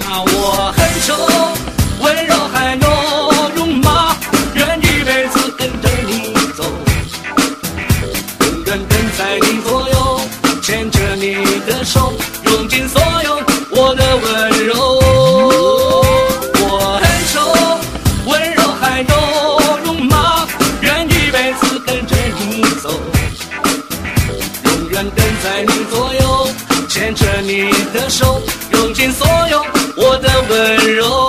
我很丑，温柔还有戎马，愿一辈子跟着你走，永远跟在你左右，牵着你的手，用尽所有我的温柔。我很丑，温柔还有戎马，愿一辈子跟着你走，永远跟在你左右，牵着你的手，用尽所有我的温柔。